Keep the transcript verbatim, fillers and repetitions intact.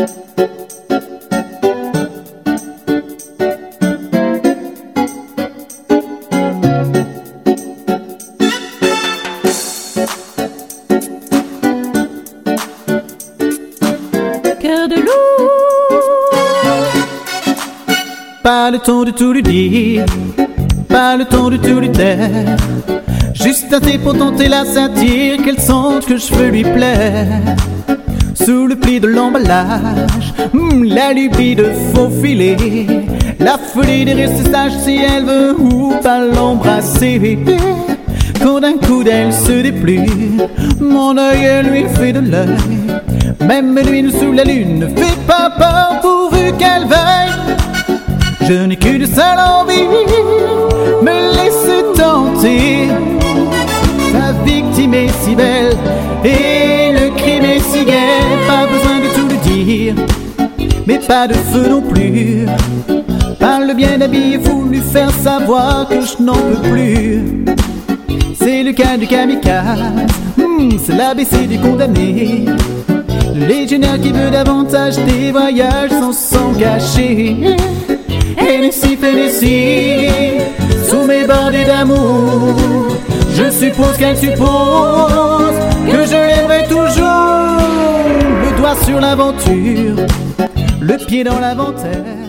Cœur de loup, pas le temps de tout lui dire, pas le temps de tout lui taire, juste assez pour tenter la satire, qu'elle sente que je veux lui plaire. Sous le pli de l'emballage, hmm, la lubie de faufiler, la folie des restes sages si elle veut ou pas l'embrasser. Quand d'un coup d'elle se déplie, mon œil elle lui fait de l'œil. Même l'huile sous la lune ne fait pas peur pourvu qu'elle veuille. Je n'ai qu'une seule envie, me laisser tenter. Sa victime est si belle et le crime est si gai. Pas besoin de tout lui dire, mais pas de feu non plus. Parle bien habillé, faut lui faire savoir que je n'en peux plus. C'est le cas du kamikaze, mmh, c'est l'A B C du condamné. Le légionnaire qui veut davantage des voyages sans s'en cacher. Hennessy, Hennessy, sous mes bordées d'amour. Je suppose qu'elle suppose que je l'aimerai toujours. Le doigt sur l'aventure, le pied dans l'inventaire.